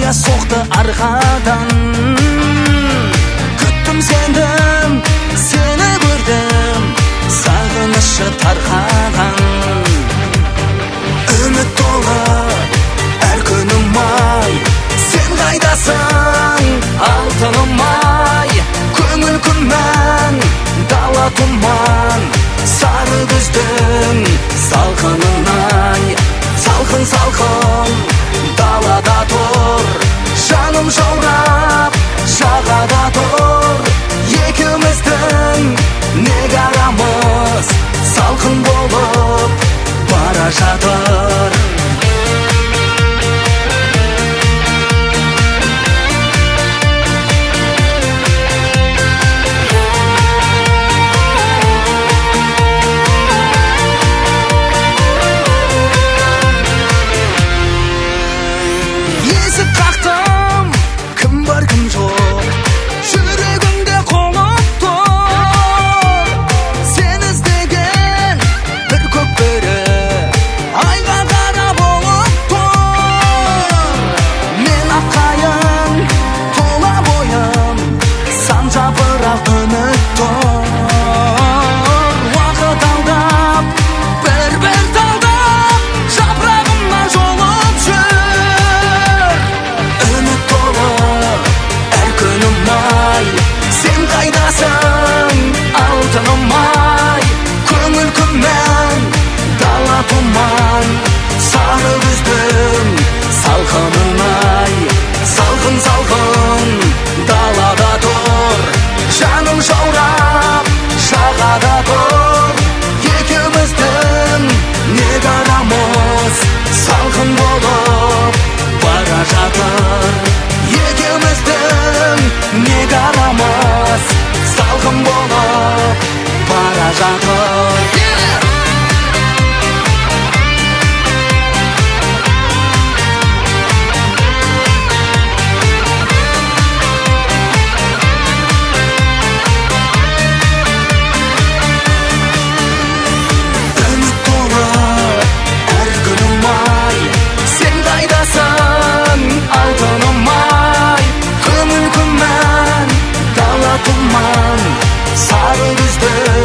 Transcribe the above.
ая соқты арқадан. Күттім сендім, сені көрдім, сағынышы тарқаған. Үміт толы әр күнім ай, сен қайдасың алтыным ай. Көңіл күмән, дала тұман, сары күздің салқынын ай. Салқын-салқын далада тұр, жаным жаурап жағада тұр. Екеуміздің неге арамыз салқын болып бара жатыр. Есік қақтым, кім бар кім жоқ, жүрегімде қонып тұр. Сен іздеген бір көкбөрі айға қарап болып тұр. Мен аққайың, тола бойым, сан жапырақ үміт тұр. Уақыт алдап, бір-бір талдап, жапырағымнан жолып жүр. Үміт толы әр күнім ай, сен қайдасың алтыным ай. Көңіл күмән, дала тұман, сары күздің салқынын ай. Салқын-салқын далада тұр, жаным жаурап жағада тұр. Екеуміздің неге арамыз салқын болып бара жатыр. Екеуміздің неге арамыз салқын болып бара жатыр. Үміт толы әр күнім ай, сен қайдасың алтыным ай. Көңіл күмән, дала тұман, сары күздің